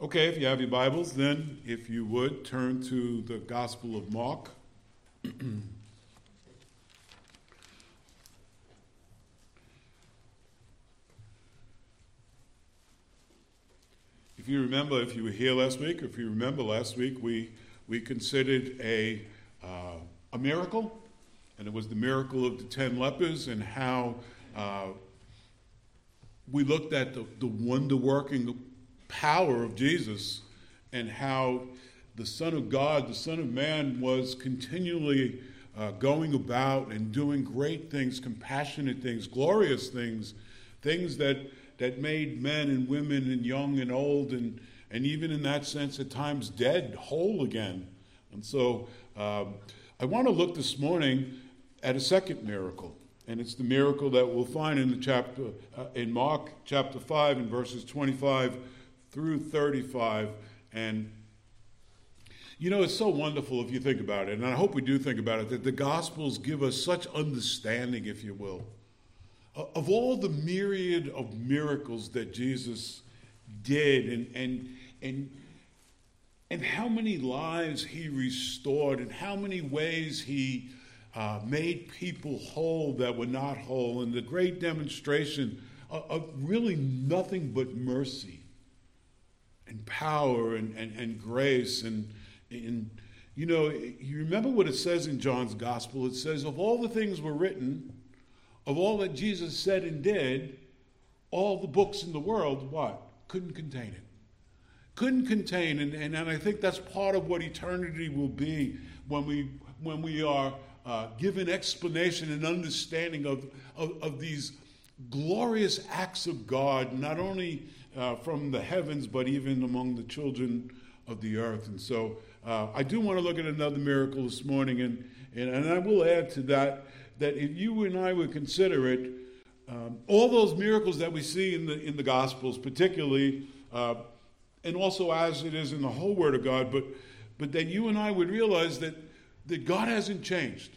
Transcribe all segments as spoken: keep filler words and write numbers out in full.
Okay, if you have your Bibles, then if you would, turn to the Gospel of Mark. If you remember, if you were here last week, or if you remember last week, we we considered a uh, a miracle, and it was the miracle of the ten lepers, and how uh, we looked at the, the wonder-working power of Jesus, and how the Son of God, the Son of Man, was continually uh, going about and doing great things, compassionate things, glorious things, things that that made men and women and young and old and, and even in that sense at times dead whole again. And so um, I want to look this morning at a second miracle, and it's the miracle that we'll find in the chapter uh, in Mark chapter five in verses twenty-five through thirty-five. And you know, it's so wonderful if you think about it, and I hope we do think about it, that the Gospels give us such understanding, if you will, of all the myriad of miracles that Jesus did, and and and and how many lives he restored, and how many ways he uh, made people whole that were not whole, and the great demonstration of, of really nothing but mercy and power and, and, and grace. And, and, you know, you remember what it says in John's Gospel. It says, of all the things were written, of all that Jesus said and did, all the books in the world, what? Couldn't contain it. Couldn't contain, and, and, and I think that's part of what eternity will be when we when we are uh, given explanation and understanding of, of, of these glorious acts of God, not only uh, from the heavens, but even among the children of the earth. And so uh, I do want to look at another miracle this morning, and, and, and I will add to that, that if you and I would consider it, um, all those miracles that we see in the in the Gospels, particularly, uh, and also as it is in the whole Word of God, but but that you and I would realize that, that God hasn't changed.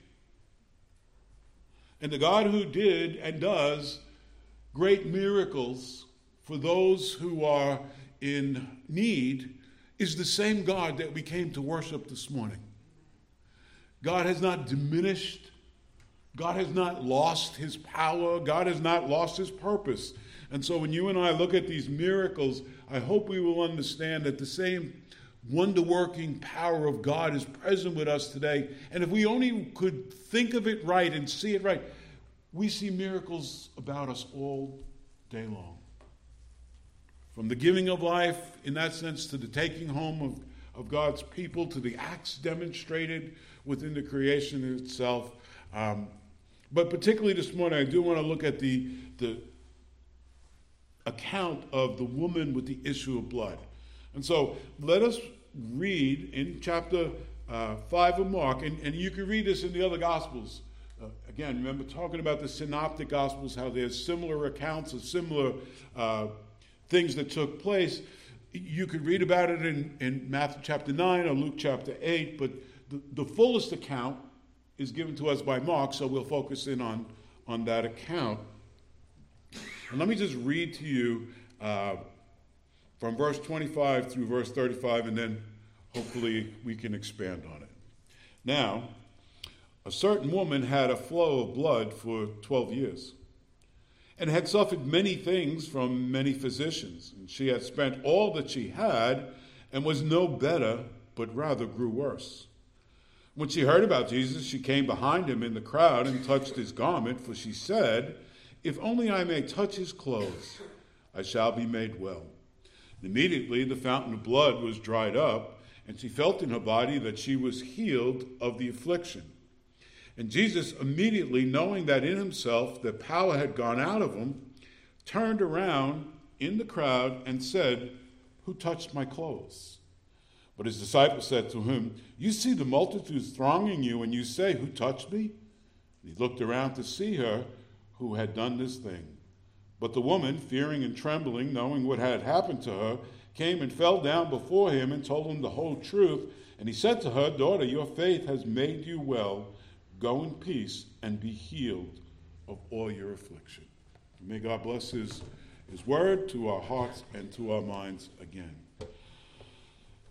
And the God who did and does great miracles for those who are in need is the same God that we came to worship this morning. God has not diminished. God has not lost his power. God has not lost his purpose. And so when you and I look at these miracles, I hope we will understand that the same wonder-working power of God is present with us today. And if we only could think of it right and see it right, we see miracles about us all day long. From the giving of life, in that sense, to the taking home of, of God's people, to the acts demonstrated within the creation itself. Um, But particularly this morning, I do want to look at the, the account of the woman with the issue of blood. And so let us read in chapter uh, five of Mark, and, and you can read this in the other Gospels. Uh, again, remember talking about the Synoptic Gospels, how there's similar accounts of similar uh, things that took place. You could read about it in, in Matthew chapter nine or Luke chapter eight, but the, the fullest account is given to us by Mark, so we'll focus in on, on that account. And let me just read to you uh, from verse twenty-five through verse thirty-five, and then hopefully we can expand on it. Now, a certain woman had a flow of blood for twelve years, and had suffered many things from many physicians. And she had spent all that she had, and was no better, but rather grew worse. When she heard about Jesus, she came behind him in the crowd and touched his garment, for she said, if only I may touch his clothes, I shall be made well. And immediately the fountain of blood was dried up, and she felt in her body that she was healed of the affliction. And Jesus, immediately knowing that in himself the power had gone out of him, turned around in the crowd and said, who touched my clothes? But his disciples said to him, you see the multitudes thronging you, and you say, who touched me? And he looked around to see her who had done this thing. But the woman, fearing and trembling, knowing what had happened to her, came and fell down before him and told him the whole truth. And he said to her, daughter, your faith has made you well. Go in peace and be healed of all your affliction. May God bless his, his word to our hearts and to our minds again.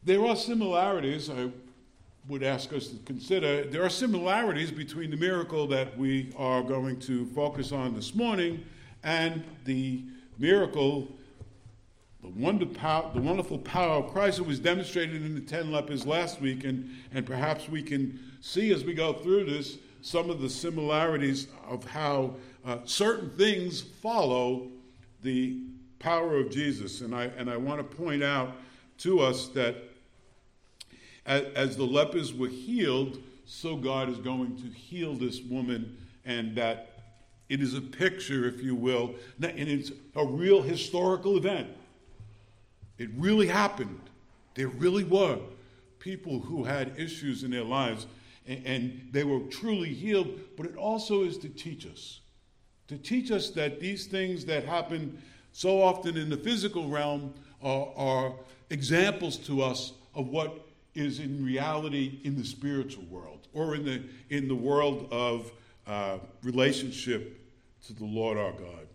there are similarities, I would ask us to consider, there are similarities between the miracle that we are going to focus on this morning and the miracle, the, wonder pow- the wonderful power of Christ that was demonstrated in the ten lepers last week, and, and perhaps we can see as we go through this some of the similarities of how uh, certain things follow the power of Jesus. And I, and I want to point out to us that as, as the lepers were healed, so God is going to heal this woman, and that it is a picture, if you will, and it's a real historical event. It really happened. There really were people who had issues in their lives, and, and they were truly healed, but it also is to teach us. To teach us that these things that happen so often in the physical realm are, are examples to us of what is in reality in the spiritual world, or in the in the world of uh, relationship to the Lord our God.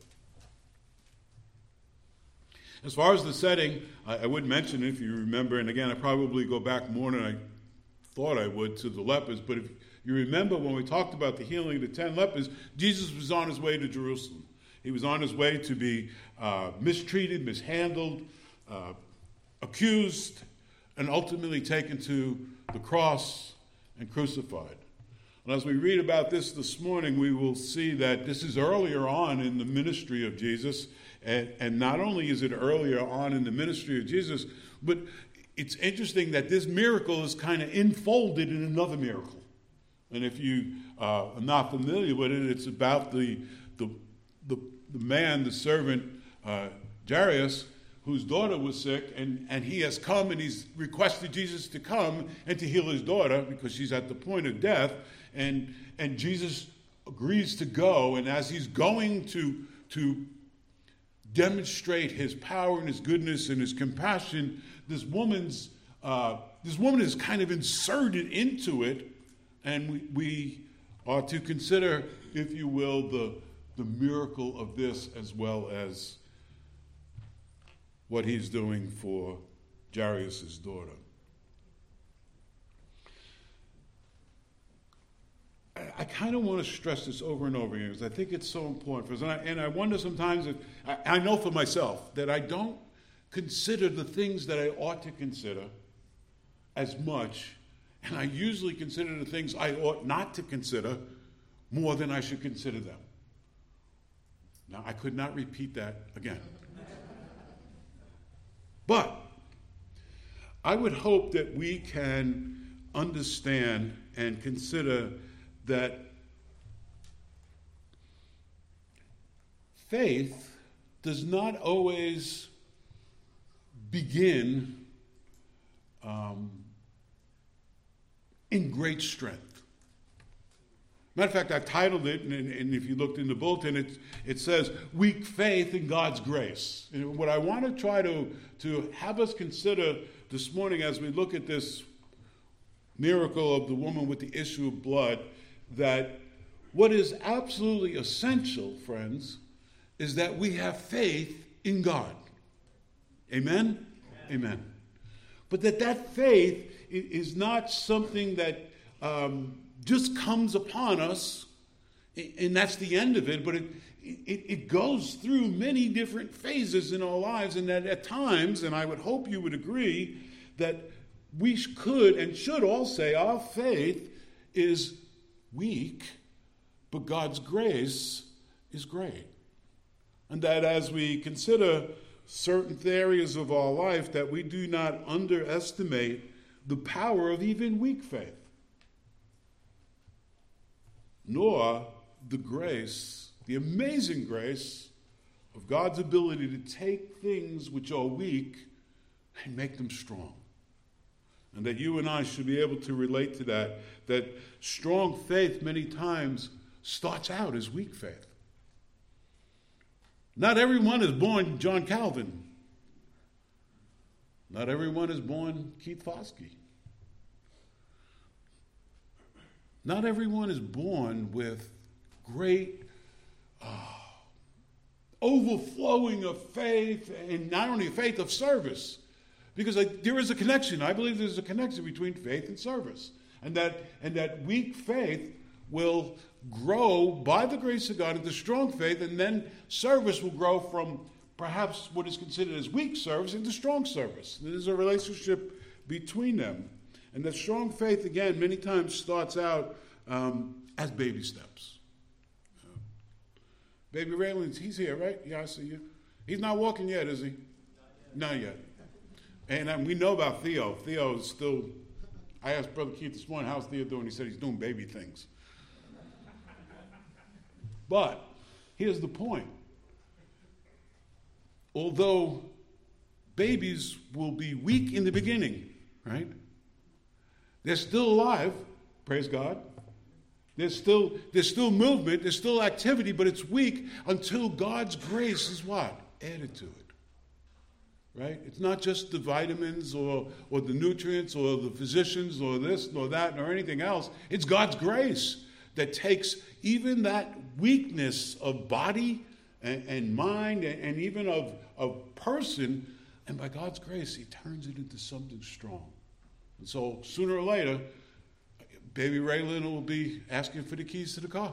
As far as the setting, I, I would mention, if you remember, and again, I probably go back more than I thought I would to the lepers, but if you remember when we talked about the healing of the ten lepers, Jesus was on his way to Jerusalem. He was on his way to be uh, mistreated, mishandled, uh, accused, and ultimately taken to the cross and crucified. And as we read about this this morning, we will see that this is earlier on in the ministry of Jesus. And, and not only is it earlier on in the ministry of Jesus, but it's interesting that this miracle is kind of enfolded in another miracle. And if you uh, are not familiar with it, it's about the the the, the man, the servant, uh, Jairus, whose daughter was sick, and, and he has come and he's requested Jesus to come and to heal his daughter because she's at the point of death. And and Jesus agrees to go, and as he's going to to demonstrate his power and his goodness and his compassion, this woman's uh, this woman is kind of inserted into it, and we, we are to consider, if you will, the the miracle of this as well as what he's doing for Jairus' daughter. I, I kind of want to stress this over and over again because I think it's so important for us. And I, and I wonder sometimes, if, I, I know for myself that I don't consider the things that I ought to consider as much, and I usually consider the things I ought not to consider more than I should consider them. Now, I could not repeat that again. But I would hope that we can understand and consider that faith does not always begin um, in great strength. Matter of fact, I've titled it, and, and if you looked in the bulletin, it, it says, Weak Faith in God's Grace. And what I want to try to, to have us consider this morning as we look at this miracle of the woman with the issue of blood, that what is absolutely essential, friends, is that we have faith in God. Amen? Amen. Amen. But that that faith is not something that um, just comes upon us, and that's the end of it, but it, it, it goes through many different phases in our lives, and that at times, and I would hope you would agree, that we could and should all say our faith is weak, but God's grace is great. And that as we consider certain areas of our life, that we do not underestimate the power of even weak faith, nor the grace, the amazing grace of God's ability to take things which are weak and make them strong. And that you and I should be able to relate to that, that strong faith many times starts out as weak faith. Not everyone is born John Calvin. Not everyone is born Keith Foskey. Not everyone is born with great uh, overflowing of faith, and not only faith of service. Because like, there is a connection. I believe there's a connection between faith and service. And that, and that weak faith will grow by the grace of God into strong faith, and then service will grow from perhaps what is considered as weak service into strong service. There's a relationship between them. And that strong faith, again, many times starts out um, as baby steps. Uh, Baby Raylan, he's here, right? Yeah, I see you. He's not walking yet, is he? Not yet. Not yet. And um, we know about Theo. Theo is still, I asked Brother Keith this morning, how's Theo doing? He said he's doing baby things. But here's the point. Although babies will be weak in the beginning, right? They're still alive, praise God. There's still, there's still movement, there's still activity, but it's weak until God's grace is what? Added to it. Right? It's not just the vitamins or, or the nutrients or the physicians or this or that or anything else. It's God's grace that takes even that weakness of body and, and mind and, and even of, of person, and by God's grace, he turns it into something strong. And so sooner or later, baby Raylan will be asking for the keys to the car.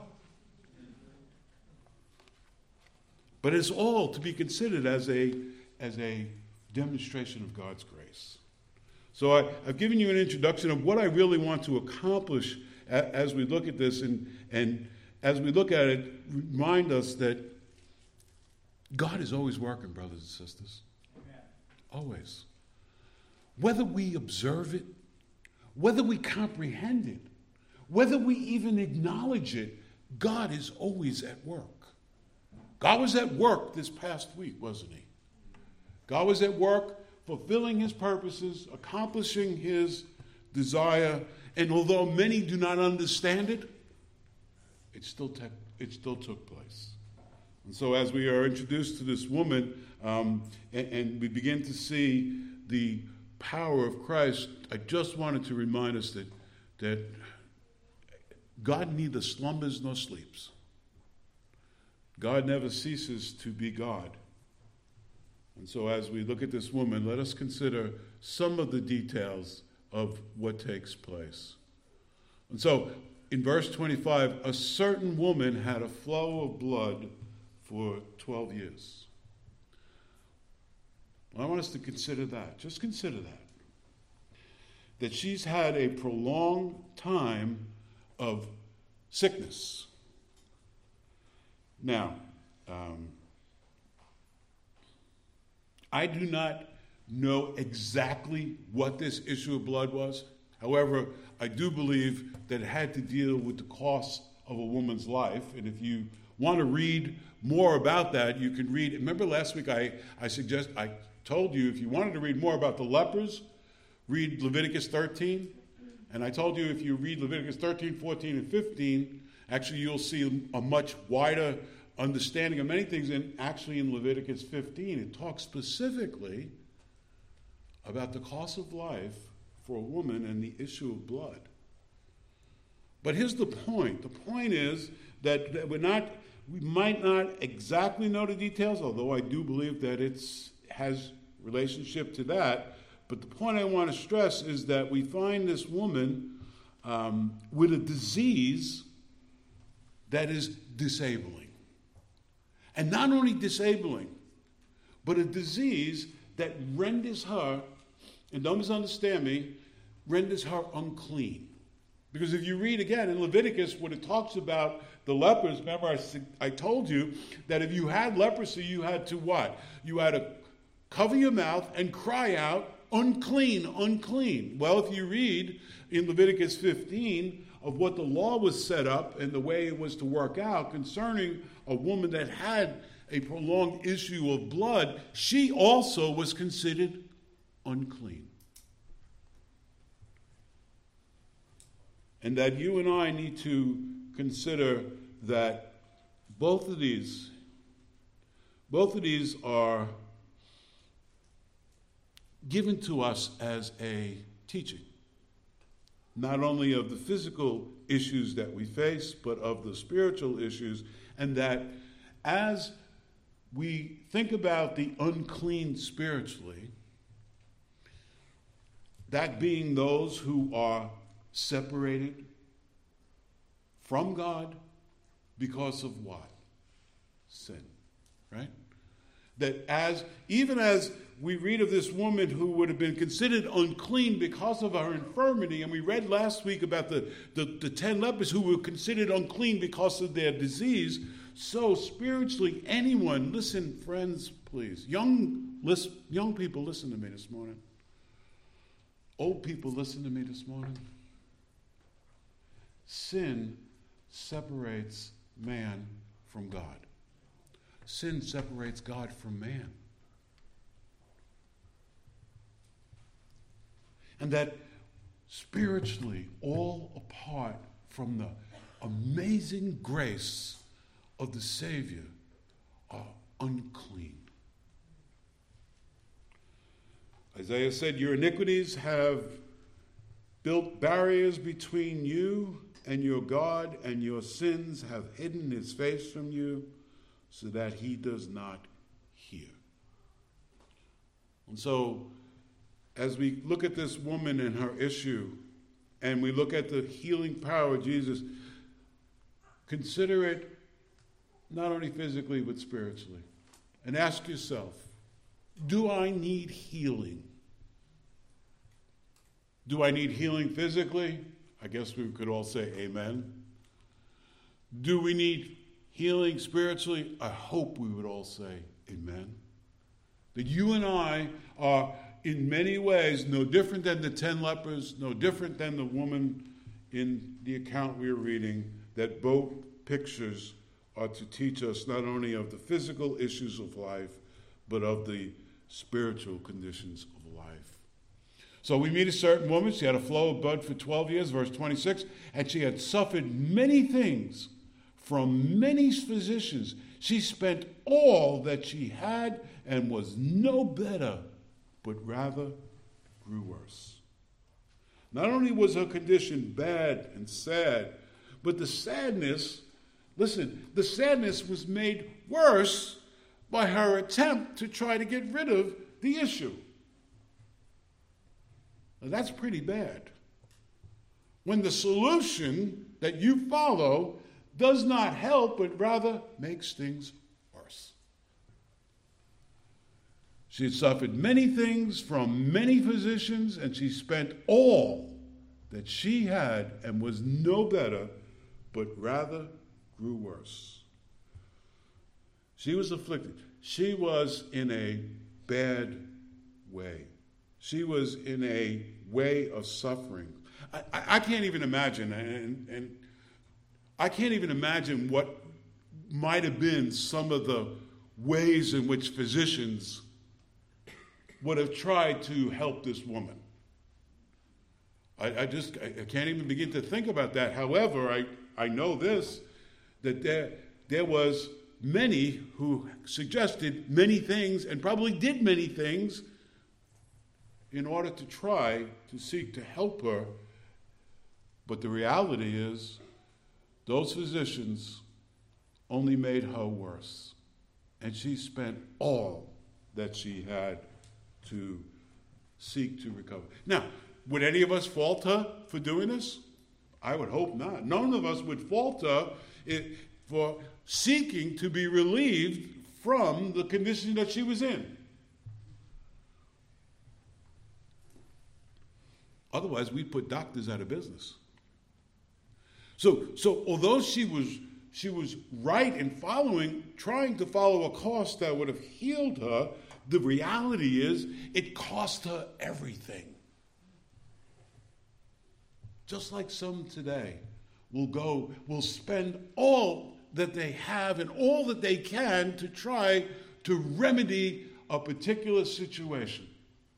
But it's all to be considered as a, as a demonstration of God's grace. So I, I've given you an introduction of what I really want to accomplish a, as we look at this, and, and as we look at it, remind us that God is always working, brothers and sisters. Amen. Always. Whether we observe it, whether we comprehend it, whether we even acknowledge it, God is always at work. God was at work this past week, wasn't he? God was at work fulfilling his purposes, accomplishing his desire, and although many do not understand it, it still, te- it still took place. And so as we are introduced to this woman, um, and, and we begin to see the power of Christ, I just wanted to remind us that, that God neither slumbers nor sleeps. God never ceases to be God. And so as we look at this woman, let us consider some of the details of what takes place. And so in verse twenty-five, a certain woman had a flow of blood for twelve years. Well, I want us to consider that. Just consider that. That she's had a prolonged time of sickness. Now, um, I do not know exactly what this issue of blood was. However, I do believe that it had to deal with the cost of a woman's life. And if you want to read more about that, you can read. Remember last week I, I suggest I told you if you wanted to read more about the lepers, read Leviticus thirteen. And I told you if you read Leviticus thirteen, fourteen, and fifteen, actually you'll see a much wider understanding of many things. And actually in Leviticus fifteen, it talks specifically about the cost of life for a woman and the issue of blood. But here's the point. The point is that, that we're not, we might not exactly know the details, although I do believe that it has relationship to that. But the point I want to stress is that we find this woman um, with a disease that is disabling. And not only disabling, but a disease that renders her, and don't misunderstand me, renders her unclean. Because if you read again in Leviticus, when it talks about the lepers, remember I, I told you that if you had leprosy, you had to what? You had to cover your mouth and cry out, unclean, unclean. Well, if you read in Leviticus fifteen of what the law was set up and the way it was to work out concerning a woman that had a prolonged issue of blood, she also was considered unclean. And that you and I need to consider that both of these, both of these are given to us as a teaching, not only of the physical issues that we face, but of the spiritual issues, and that as we think about the unclean spiritually, that being those who are separated from God because of what? Sin, right? That as, even as we read of this woman who would have been considered unclean because of her infirmity, and we read last week about the, the, the ten lepers who were considered unclean because of their disease, so spiritually anyone, listen friends please, young, listen, young people listen to me this morning, old people listen to me this morning, sin separates man from God. Sin separates God from man. And that spiritually, all apart from the amazing grace of the Savior, are unclean. Isaiah said, your iniquities have built barriers between you and your God, and your sins have hidden his face from you so that he does not hear. And so, as we look at this woman and her issue, and we look at the healing power of Jesus, consider it not only physically but spiritually. And ask yourself, do I need healing? Do I need healing physically? I guess we could all say amen. Do we need healing spiritually? I hope we would all say amen. That you and I are in many ways no different than the ten lepers, no different than the woman in the account we are reading, that both pictures are to teach us not only of the physical issues of life, but of the spiritual conditions of life. So we meet a certain woman. She had a flow of blood for twelve years, verse twenty-six, and she had suffered many things from many physicians. She spent all that she had and was no better, but rather grew worse. Not only was her condition bad and sad, but the sadness, listen, the sadness was made worse by her attempt to try to get rid of the issue. Now, that's pretty bad. When the solution that you follow does not help, but rather makes things worse. She had suffered many things from many physicians, and she spent all that she had and was no better, but rather grew worse. She was afflicted. She was in a bad way. She was in a way of suffering. I, I, I can't even imagine, and, and I can't even imagine what might have been some of the ways in which physicians would have tried to help this woman. I, I just I, I can't even begin to think about that. However, I, I know this, that there, there was many who suggested many things and probably did many things in order to try to seek to help her. But the reality is, those physicians only made her worse. And she spent all that she had to seek to recover. Now, would any of us fault her for doing this? I would hope not. None of us would fault her for seeking to be relieved from the condition that she was in. Otherwise, we'd put doctors out of business. So, so although she was she was right in following, trying to follow a course that would have healed her, the reality is it cost her everything. Just like some today will go, will spend all that they have and all that they can to try to remedy a particular situation.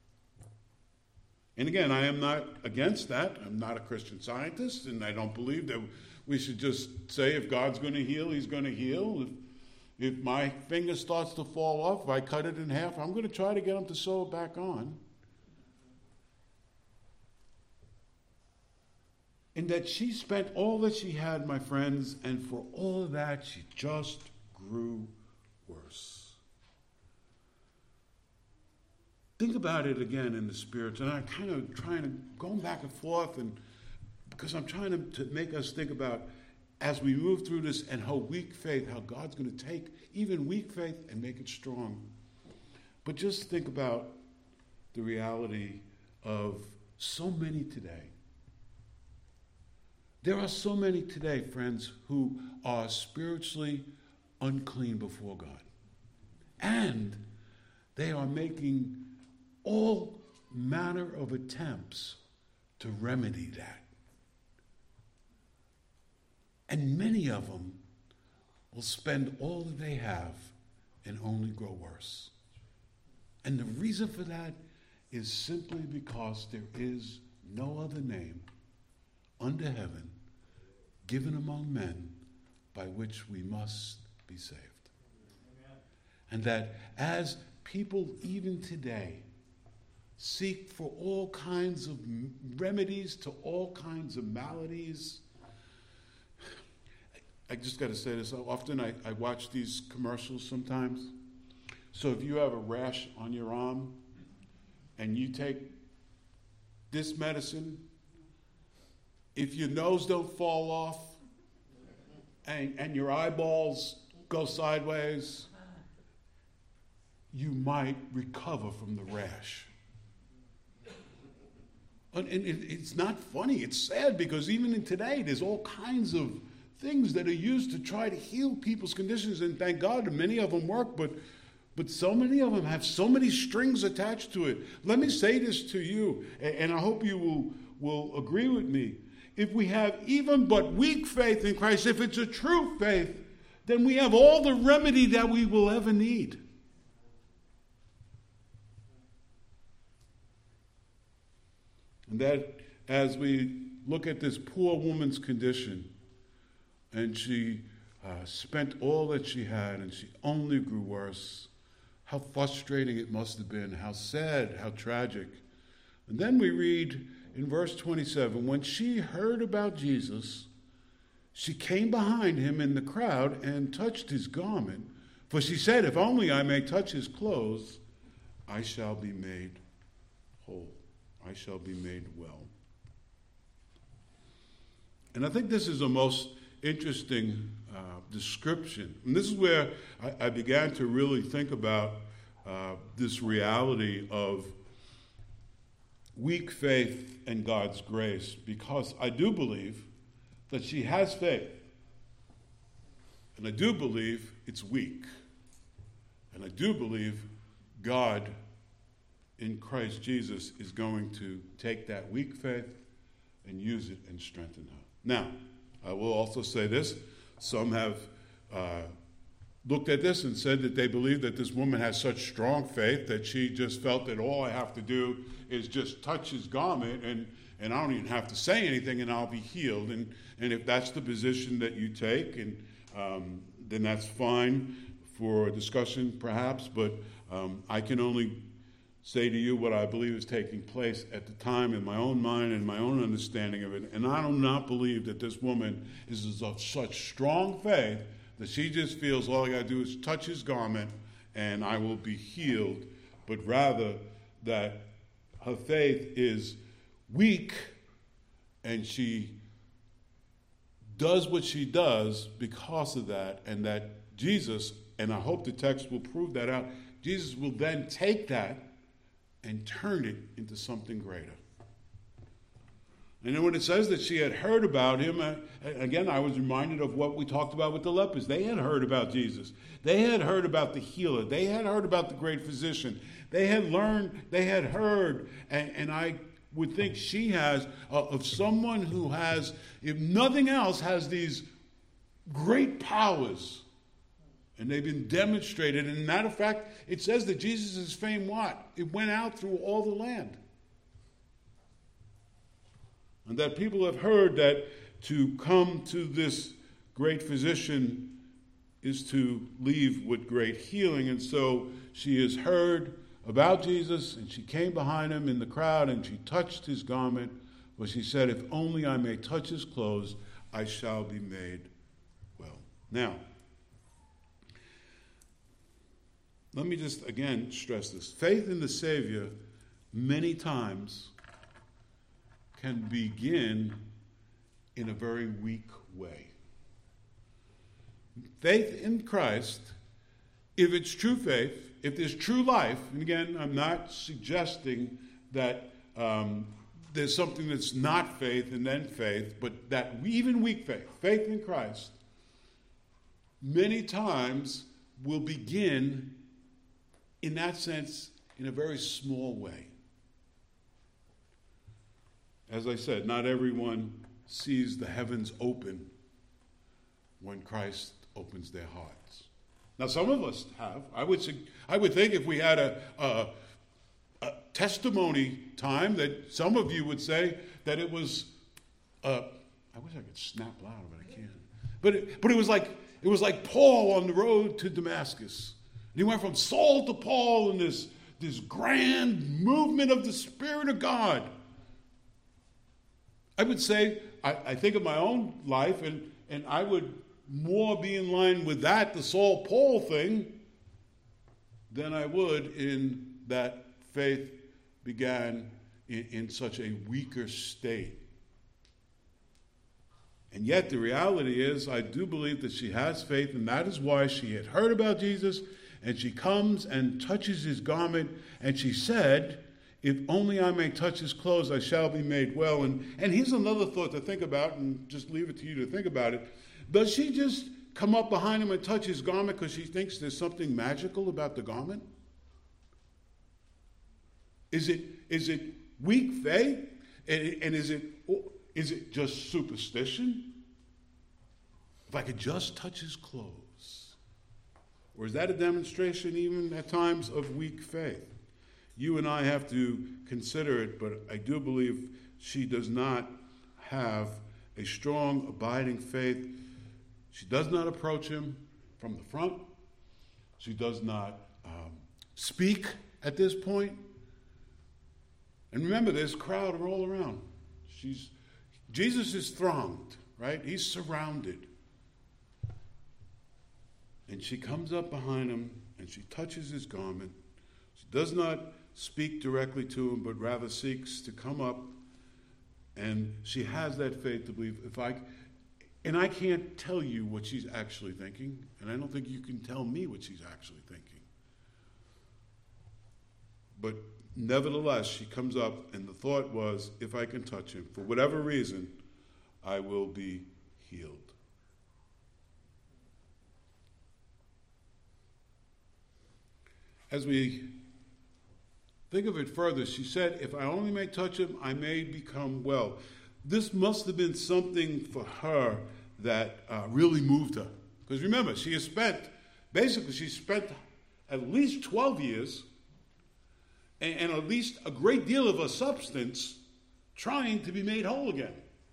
And again, I am not against that. I'm not a Christian Scientist, and I don't believe that we should just say if God's going to heal, he's going to heal. If, if my finger starts to fall off, if I cut it in half, I'm going to try to get him to sew it back on. And that she spent all that she had, my friends, and for all of that, she just grew worse. think about it again in the spirits, and I'm kind of trying to, going back and forth, and because I'm trying to, to make us think about, as we move through this, and how weak faith, how God's going to take even weak faith and make it strong. But just think about the reality of so many today. There are so many today, friends, who are spiritually unclean before God. And they are making all manner of attempts to remedy that. And many of them will spend all that they have and only grow worse. And the reason for that is simply because there is no other name under heaven given among men by which we must be saved. Amen. And that as people even today seek for all kinds of remedies to all kinds of maladies, I just got to say this. Often I, I watch these commercials sometimes. So if you have a rash on your arm and you take this medicine, if your nose don't fall off and, and your eyeballs go sideways, you might recover from the rash. And it, it's not funny. It's sad because even in today, there's all kinds of things that are used to try to heal people's conditions, and thank God many of them work, but but so many of them have so many strings attached to it. Let me say this to you, and I hope you will, will agree with me. If we have even but weak faith in Christ, if it's a true faith, then we have all the remedy that we will ever need. And that as we look at this poor woman's condition, and she uh, spent all that she had, and she only grew worse. How frustrating it must have been, how sad, how tragic. And then we read in verse twenty-seven, when she heard about Jesus, she came behind him in the crowd and touched his garment. For she said, if only I may touch his clothes, I shall be made whole. I shall be made well. And I think this is a most interesting uh, description. And this is where I, I began to really think about uh, this reality of weak faith and God's grace, because I do believe that she has faith. And I do believe it's weak. And I do believe God in Christ Jesus is going to take that weak faith and use it and strengthen her. Now, I will also say this. Some have uh, looked at this and said that they believe that this woman has such strong faith that she just felt that all I have to do is just touch his garment and, and I don't even have to say anything and I'll be healed. And, and if that's the position that you take, and um, then that's fine for discussion perhaps, but um, I can only say to you what I believe is taking place at the time in my own mind and my own understanding of it. And I do not believe that this woman is of such strong faith that she just feels all I got to do is touch his garment and I will be healed, but rather that her faith is weak and she does what she does because of that, and that Jesus, and I hope the text will prove that out, Jesus will then take that and turn it into something greater. And then when it says that she had heard about him, uh, again, I was reminded of what we talked about with the lepers. They had heard about Jesus. They had heard about the healer. They had heard about the great physician. They had learned, they had heard, and, and I would think she has, uh, of someone who has, if nothing else, has these great powers. And they've been demonstrated. And matter of fact, it says that Jesus' fame, what? It went out through all the land. And that people have heard that to come to this great physician is to leave with great healing. And so she has heard about Jesus, and she came behind him in the crowd, and she touched his garment. But she said, if only I may touch his clothes, I shall be made well. Now, let me just again stress this. Faith in the Savior many times can begin in a very weak way. Faith in Christ, if it's true faith, if there's true life, and again, I'm not suggesting that um, there's something that's not faith and then faith, but that even weak faith, faith in Christ, many times will begin, in that sense, in a very small way. As I said, not everyone sees the heavens open when Christ opens their hearts. Now, some of us have. I would I would think if we had a, a, a testimony time that some of you would say that it was, uh, I wish I could snap louder, but I can't. But it, but it was like it was like Paul on the road to Damascus. And he went from Saul to Paul in this, this grand movement of the Spirit of God. I would say, I, I think of my own life, and, and I would more be in line with that, the Saul-Paul thing, than I would in that faith began in, in such a weaker state. And yet the reality is, I do believe that she has faith, and that is why she had heard about Jesus, and she comes and touches his garment, and she said, if only I may touch his clothes, I shall be made well. And, and here's another thought to think about, and just leave it to you to think about it. Does she just come up behind him and touch his garment because she thinks there's something magical about the garment? Is it is it weak faith? And, and is it is it just superstition? If I could just touch his clothes. Or is that a demonstration even at times of weak faith? You and I have to consider it, but I do believe she does not have a strong, abiding faith. She does not approach him from the front. She does not um, speak at this point. And remember, there's a crowd all around. She's Jesus is thronged, right? He's surrounded. And she comes up behind him, and she touches his garment. She does not speak directly to him, but rather seeks to come up, and she has that faith to believe, if I, and I can't tell you what she's actually thinking, and I don't think you can tell me what she's actually thinking. But nevertheless, she comes up, and the thought was, if I can touch him, for whatever reason, I will be healed. As we think of it further, she said, if I only may touch him, I may become well. This must have been something for her that uh, really moved her. Because remember, she has spent, basically she spent at least twelve years and, and at least a great deal of her substance trying to be made whole again.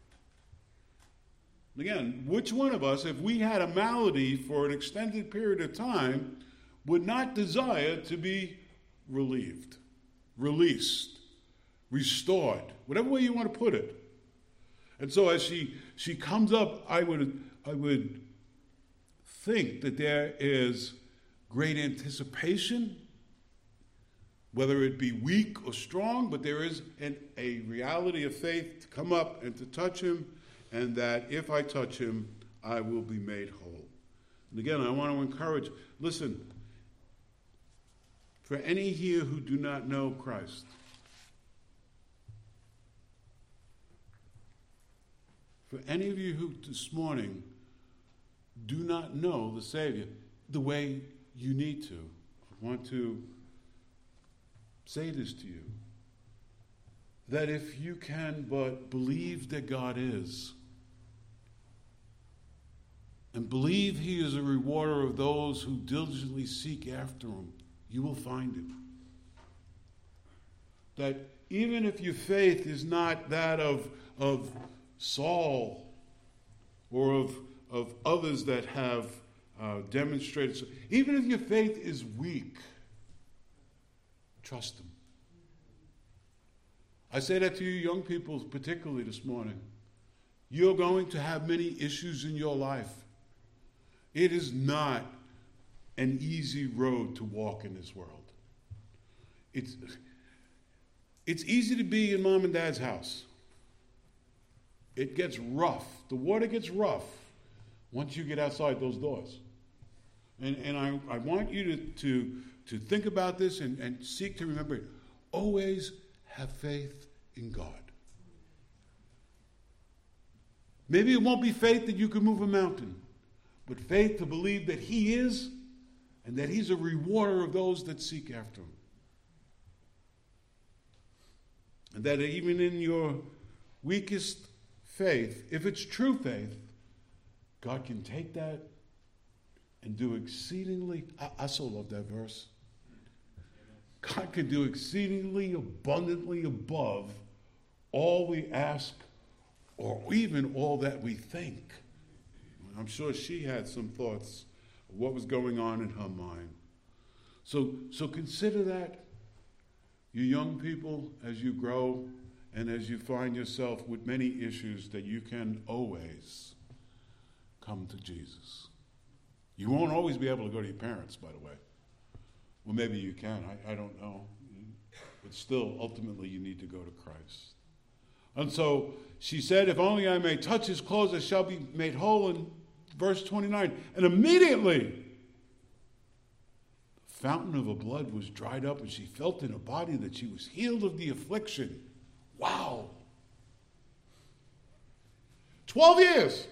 Again, which one of us, if we had a malady for an extended period of time, would not desire to be relieved, released, restored, whatever way you want to put it. And so as she she comes up, I would I would think that there is great anticipation, whether it be weak or strong, but there is an, a reality of faith to come up and to touch him, and that if I touch him, I will be made whole. And again, I want to encourage, listen, for any here who do not know Christ, for any of you who this morning do not know the Savior the way you need to, I want to say this to you, that if you can but believe that God is, and believe he is a rewarder of those who diligently seek after him, you will find him. That even if your faith is not that of, of Saul or of, of others that have uh, demonstrated, so, even if your faith is weak, trust him. I say that to you young people particularly this morning. You're going to have many issues in your life. It is not an easy road to walk in this world. It's, it's easy to be in mom and dad's house. It gets rough. The water gets rough once you get outside those doors. And, and I, I want you to, to, to think about this and, and seek to remember it. Always have faith in God. Maybe it won't be faith that you can move a mountain, but faith to believe that He is and that He's a rewarder of those that seek after Him. And that even in your weakest faith, if it's true faith, God can take that and do exceedingly, I, I so love that verse. God can do exceedingly abundantly above all we ask or even all that we think. I'm sure she had some thoughts of what was going on in her mind. So, so consider that, you young people, as you grow and as you find yourself with many issues, that you can always come to Jesus. You won't always be able to go to your parents, by the way. Well, maybe you can. I, I don't know. But still, ultimately, you need to go to Christ. And so she said, if only I may touch His clothes, I shall be made whole. In verse twenty-nine. And immediately, the fountain of her blood was dried up, and she felt in her body that she was healed of the affliction. Wow. Twelve years.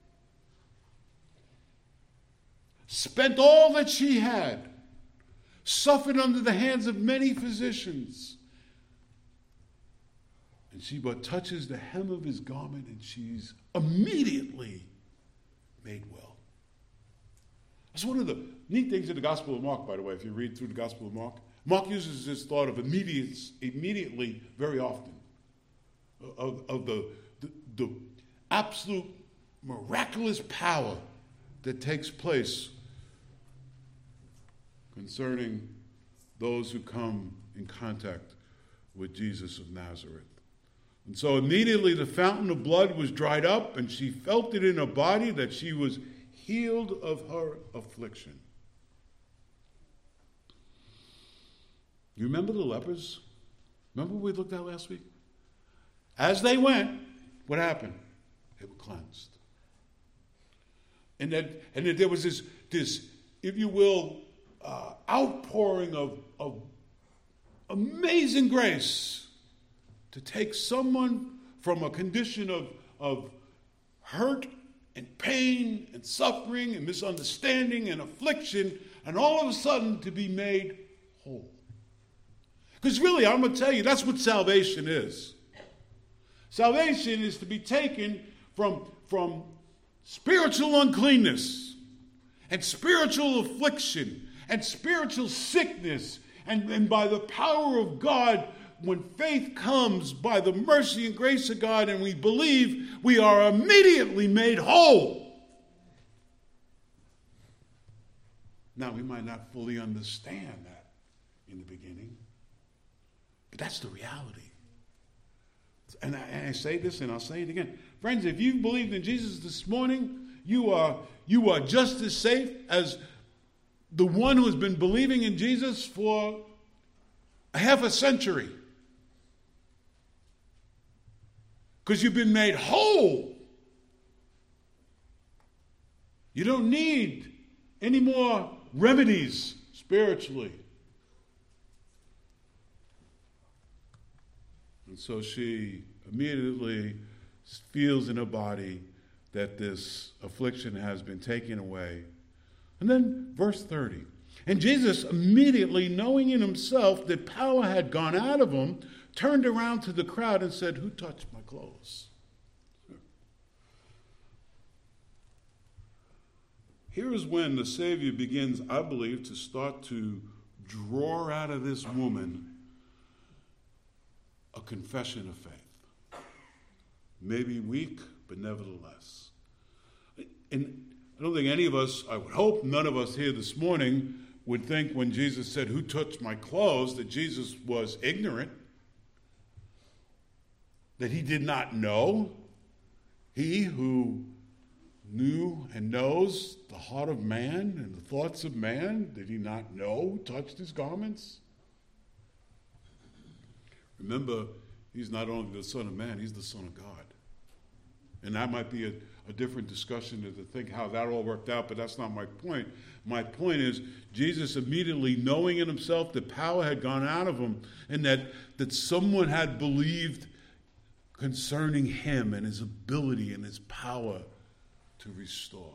Spent all that she had. Suffered under the hands of many physicians. And she but touches the hem of His garment, and she's immediately made well. That's one of the neat things in the Gospel of Mark, by the way, if you read through the Gospel of Mark. Mark uses this thought of immediate, immediately very often, of, of the, the, the absolute miraculous power that takes place concerning those who come in contact with Jesus of Nazareth. And so immediately the fountain of blood was dried up, and she felt it in her body that she was healed of her affliction. You remember the lepers? Remember what we looked at last week? As they went, what happened? They were cleansed. And that, and that there was this, this, if you will, uh, outpouring of, of amazing grace to take someone from a condition of, of hurt and pain and suffering and misunderstanding and affliction, and all of a sudden to be made whole. Because really, I'm going to tell you, that's what salvation is. Salvation is to be taken from, from spiritual uncleanness and spiritual affliction and spiritual sickness, and, and by the power of God, when faith comes by the mercy and grace of God and we believe, we are immediately made whole. Now, we might not fully understand that in the beginning, but that's the reality. And I, and I say this and I'll say it again. Friends, if you've believed in Jesus this morning, you are, you are just as safe as the one who has been believing in Jesus for a half a century. Because you've been made whole. You don't need any more remedies spiritually. And so she immediately feels in her body that this affliction has been taken away. And then verse thirty. And Jesus, immediately knowing in himself that power had gone out of him, turned around to the crowd and said, "Who touched my clothes?" Here is when the Savior begins, I believe, to start to draw out of this woman a confession of faith. Maybe weak, but nevertheless. And I don't think any of us, I would hope none of us here this morning would think when Jesus said, "Who touched my clothes?" that Jesus was ignorant, that he did not know. He who knew and knows the heart of man and the thoughts of man? Did he not know who touched his garments? Remember, he's not only the Son of Man, he's the Son of God. And that might be a, a different discussion to think how that all worked out, but that's not my point. My point is, Jesus immediately, knowing in himself that power had gone out of him and that, that someone had believed concerning him and his ability and his power to restore.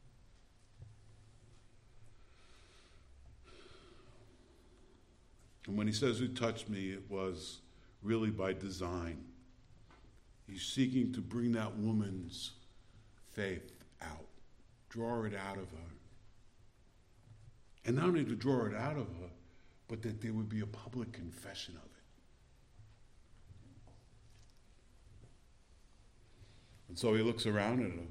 And when he says, who touched me, it was really by design. He's seeking to bring that woman's faith out, draw it out of her. And not only to draw it out of her, but that there would be a public confession of it. And so he looks around at her.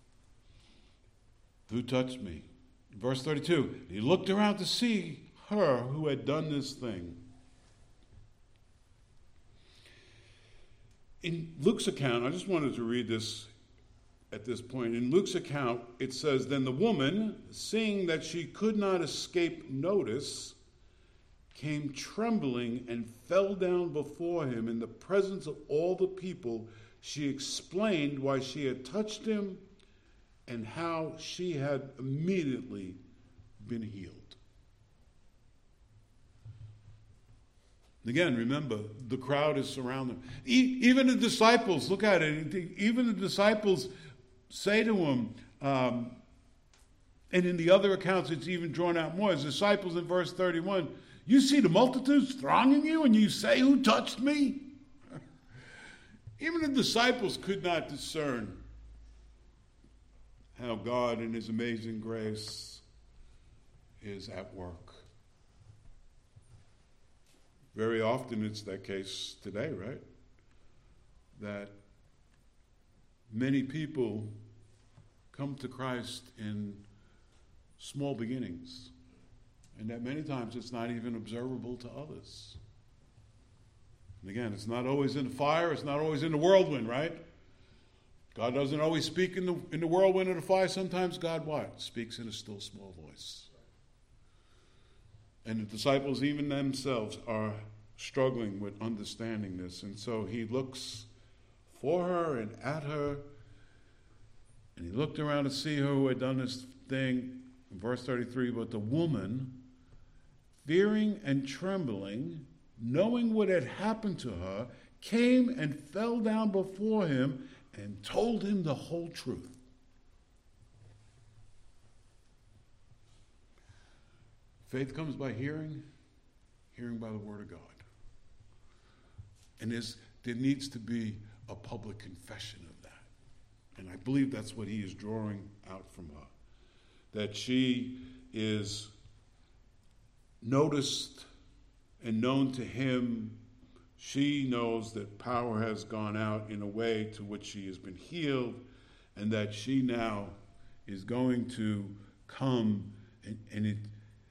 Who touched me? Verse thirty-two, he looked around to see her who had done this thing. In Luke's account, I just wanted to read this at this point. In Luke's account, it says, then the woman, seeing that she could not escape notice, came trembling and fell down before him in the presence of all the people. She explained why she had touched him and how she had immediately been healed. Again, remember, the crowd is surrounding them. E- even the disciples, look at it, even the disciples say to him, um, and in the other accounts it's even drawn out more, his disciples in verse thirty-one, you see the multitudes thronging you and you say, who touched me? Even the disciples could not discern how God in his amazing grace is at work. Very often it's that case today, right? That many people come to Christ in small beginnings, and that many times it's not even observable to others. And again, it's not always in the fire, it's not always in the whirlwind, right? God doesn't always speak in the in the whirlwind or the fire. Sometimes God what? Speaks in a still small voice. And the disciples, even themselves, are struggling with understanding this. And so he looks for her and at her, and he looked around to see her who had done this thing. In verse thirty-three, but the woman, fearing and trembling, knowing what had happened to her, came and fell down before him and told him the whole truth. Faith comes by hearing, hearing by the word of God. And there's, there needs to be a public confession of that. And I believe that's what he is drawing out from her. That she is noticed and known to him. She knows that power has gone out in a way to which she has been healed, and that she now is going to come, and, and it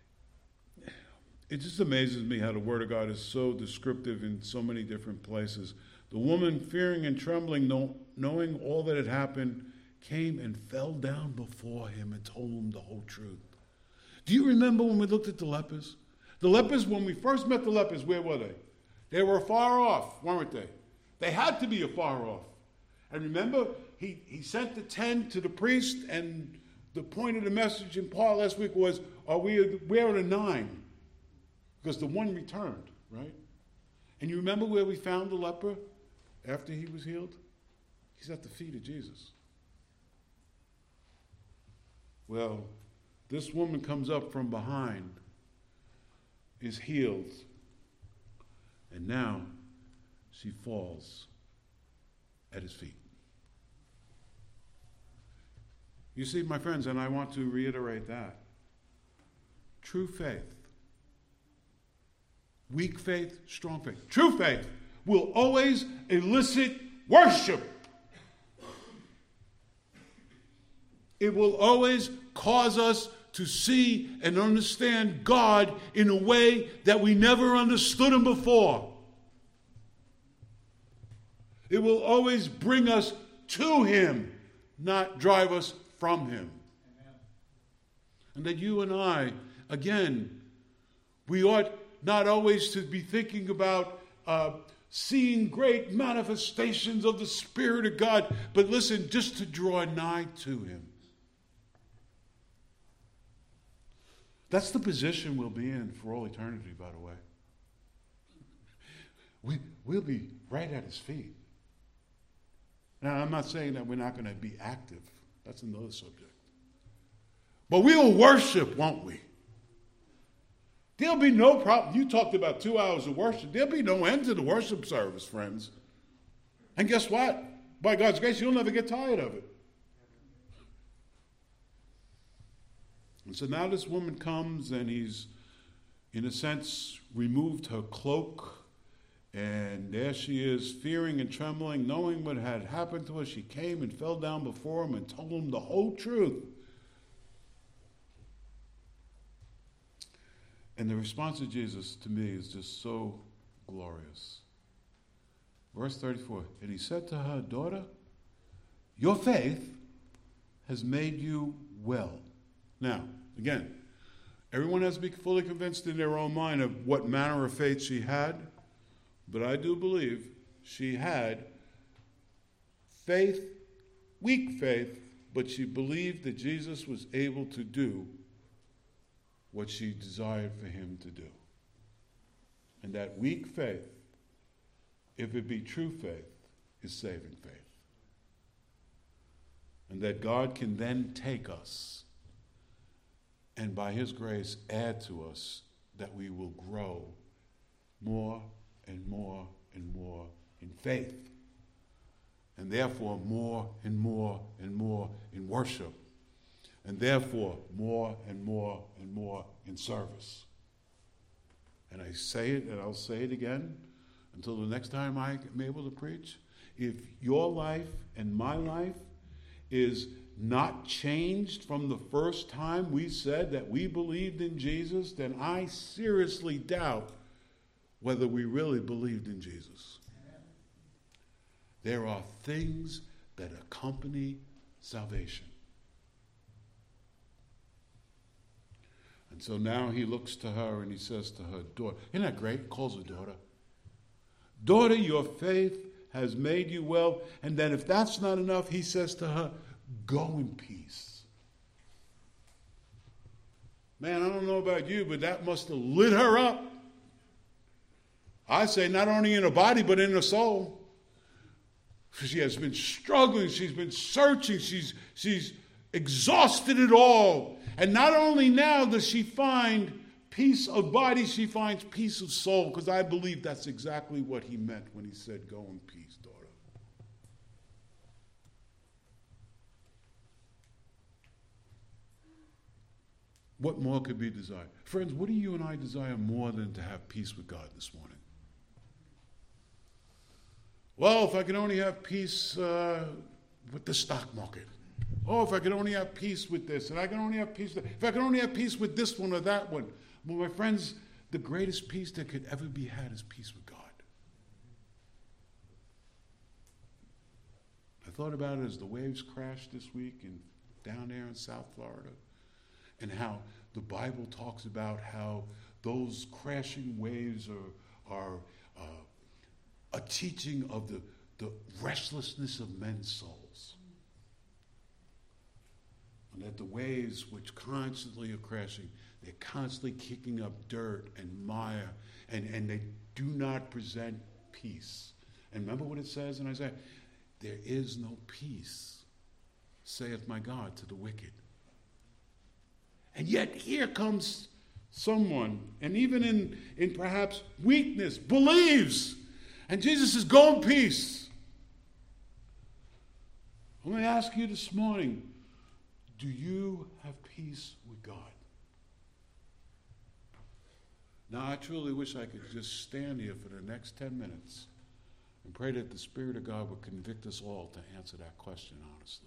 It just amazes me how the Word of God is so descriptive in so many different places. The woman, fearing and trembling, know, knowing all that had happened, came and fell down before him and told him the whole truth. Do you remember when we looked at the lepers? The lepers, when we first met the lepers, where were they? They were far off, weren't they? They had to be afar off. And remember, he, he sent the ten to the priest, and the point of the message in part last week was, are we, where are the nine? Because the one returned, right? And you remember where we found the leper after he was healed? He's at the feet of Jesus. Well, this woman comes up from behind, is healed, and now she falls at his feet. You see, my friends, and I want to reiterate that. True faith, weak faith, strong faith. True faith will always elicit worship. It will always cause us to see and understand God in a way that we never understood him before. It will always bring us to him, not drive us from him. Amen. And that you and I, again, we ought not always to be thinking about uh, seeing great manifestations of the Spirit of God, but listen, just to draw nigh to him. That's the position we'll be in for all eternity, by the way. We, we'll be right at his feet. Now, I'm not saying that we're not going to be active. That's another subject. But we will worship, won't we? There'll be no problem. You talked about two hours of worship. There'll be no end to the worship service, friends. And guess what? By God's grace, you'll never get tired of it. And so now this woman comes, and he's, in a sense, removed her cloak. And there she is, fearing and trembling, knowing what had happened to her. She came and fell down before him and told him the whole truth. And the response of Jesus to me is just so glorious. Verse thirty-four, and he said to her, daughter, your faith has made you well. Now, again, everyone has to be fully convinced in their own mind of what manner of faith she had. But I do believe she had faith, weak faith, but she believed that Jesus was able to do what she desired for him to do. And that weak faith, if it be true faith, is saving faith. And that God can then take us and by his grace add to us that we will grow more and more and more in faith. And therefore more and more and more in worship. And therefore more and more and more in service. And I say it, and I'll say it again until the next time I'm able to preach. If your life and my life is not changed from the first time we said that we believed in Jesus, then I seriously doubt whether we really believed in Jesus. There are things that accompany salvation. And so now he looks to her and he says to her, daughter, isn't that great? He calls her daughter. Daughter, your faith has made you well. And then if that's not enough, he says to her, go in peace. Man, I don't know about you, but that must have lit her up. I say not only in her body, but in her soul. She has been struggling. She's been searching. She's, she's exhausted it all. And not only now does she find peace of body, she finds peace of soul. Because I believe that's exactly what he meant when he said, go in peace, daughter. What more could be desired? Friends, what do you and I desire more than to have peace with God this morning? Well, if I could only have peace uh, with the stock market. Oh, if I could only have peace with this, and I can only have peace with that. If I could only have peace with this one or that one. Well, my friends, the greatest peace that could ever be had is peace with God. I thought about it as the waves crashed this week in, down there in South Florida, and how the Bible talks about how those crashing waves are, are uh, a teaching of the, the restlessness of men's souls. And that the waves which constantly are crashing, they're constantly kicking up dirt and mire, and, and they do not present peace. And remember what it says in Isaiah? There is no peace, saith my God, to the wicked. And yet here comes someone, and even in, in perhaps weakness, believes. And Jesus says, go in peace. Let me ask you this morning, do you have peace with God? Now, I truly wish I could just stand here for the next ten minutes and pray that the Spirit of God would convict us all to answer that question honestly.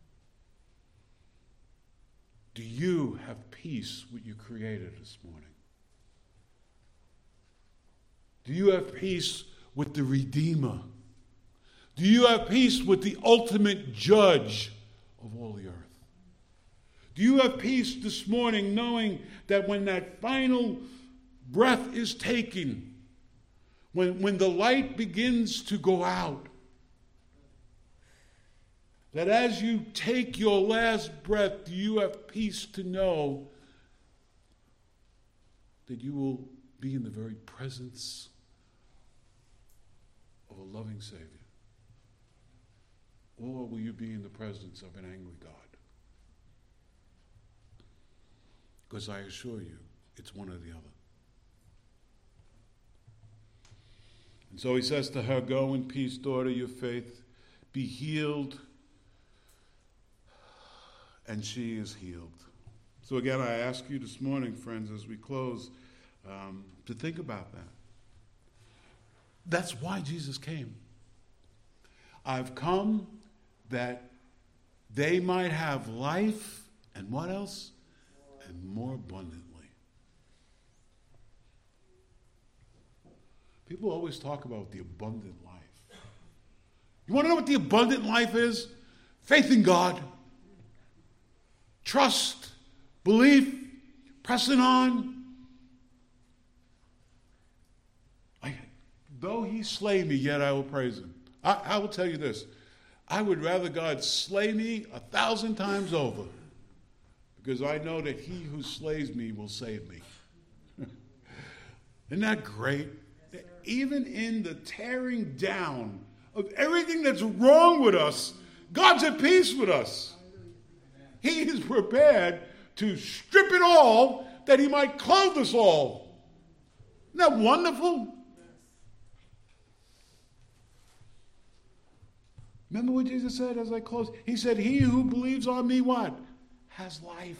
Do you have peace with your Creator this morning? Do you have peace with the Redeemer? Do you have peace with the ultimate judge of all the earth? Do you have peace this morning knowing that when that final breath is taken, when, when the light begins to go out, that as you take your last breath, do you have peace to know that you will be in the very presence of a loving Savior? Or will you be in the presence of an angry God? Because I assure you, it's one or the other. And so he says to her, "Go in peace, daughter, your faith be healed." And she is healed. So again, I ask you this morning, friends, as we close, um, to think about that. That's why Jesus came. I've come that they might have life, and what else? And more abundantly. People always talk about the abundant life. You want to know what the abundant life is? Faith in God. Trust, belief, pressing on. I, though he slay me, yet I will praise him. I, I will tell you this. I would rather God slay me a thousand times over, because I know that he who slays me will save me. Isn't that great? Even in the tearing down of everything that's wrong with us, God's at peace with us. He is prepared to strip it all that he might clothe us all. Isn't that wonderful? Remember what Jesus said as I close? He said, "He who believes on me," what? Has life.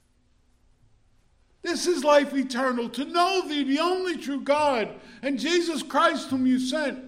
This is life eternal, to know thee, the only true God, and Jesus Christ whom you sent.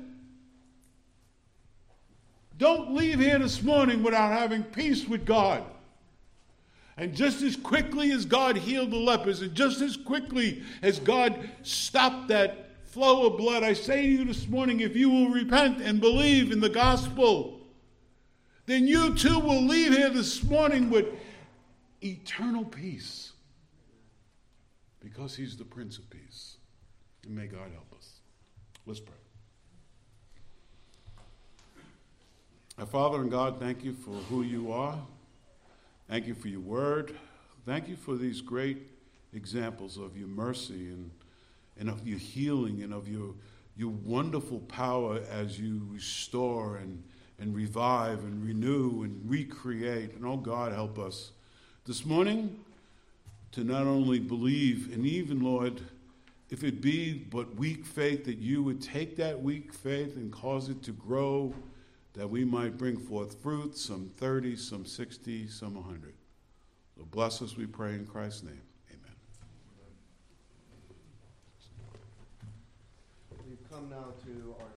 Don't leave here this morning without having peace with God. And just as quickly as God healed the lepers, and just as quickly as God stopped that flow of blood, I say to you this morning, if you will repent and believe in the gospel, then you too will leave here this morning with eternal peace. Because he's the Prince of Peace. And may God help us. Let's pray. Our Father and God, thank you for who you are. Thank you for your word. Thank you for these great examples of your mercy and, and of your healing and of your, your wonderful power as you restore and, and revive and renew and recreate. And oh God, help us this morning to not only believe, and even, Lord, if it be but weak faith, that you would take that weak faith and cause it to grow, that we might bring forth fruit, some thirty, some sixty, some one hundred. So bless us, we pray in Christ's name. Amen. We've come now to our